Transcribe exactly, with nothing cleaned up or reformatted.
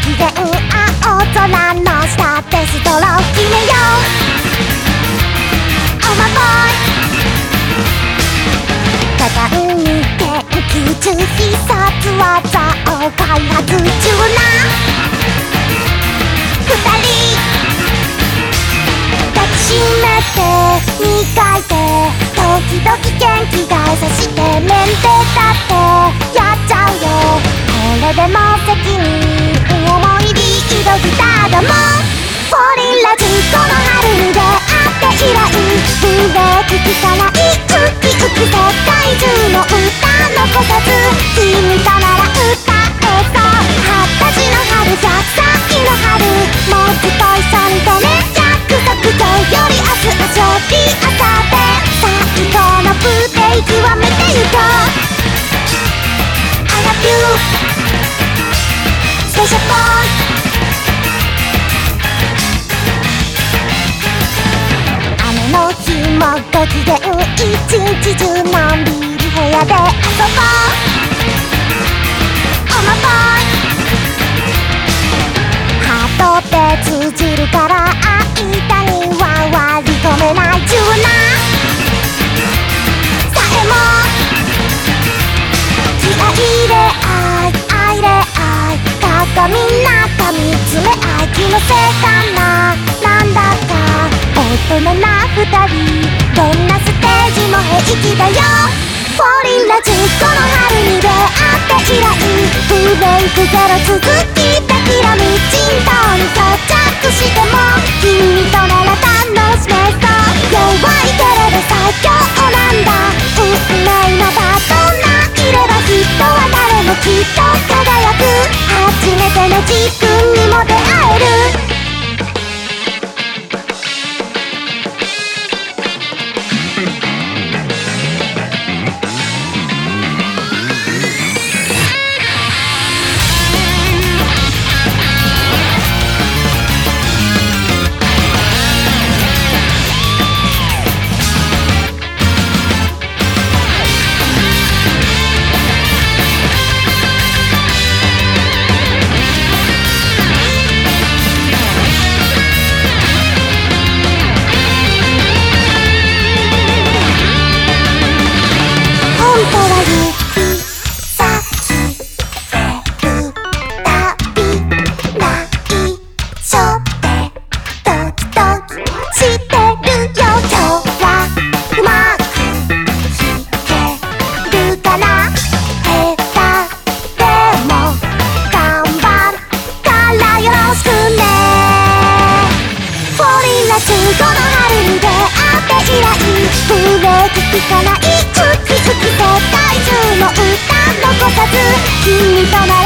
機嫌青空の下でストロー決めよう Oh my boy 果敢に研究中必殺技を開発中な二人抱きしめて磨いて時々元気が優しくメンテだってやっちゃうよこれでも責任思いリードギターだもんフォーリンラジこの春に出会って以来ブレーキ効かないウキウキ世界中の歌残さず君となら歌えそうはたちの春ひゃくさいの春もうずっと一緒にいてね約束今日より明日明後日明後日最高のブレイクを見てゆこう I love you Special boy 雨の日もご機嫌一日中のんびり部屋で遊ぼう Oh my boy ハートで通じるから間には割り込めない中なさえも気合い入れ合い愛で愛鏡中見つめ合い気のせいかななんだか大人な二人どんなステージも平気だよフォーリンラジこの春に出会って以来ブレイクゼロ続きたきらみちんとに装着しても君となら楽しめそう弱いけれど最強なんだ運命のパートナーいれば人は誰もきっと輝く初めての自分にも出会える聞かないウキウキ世界中の歌残さず君とな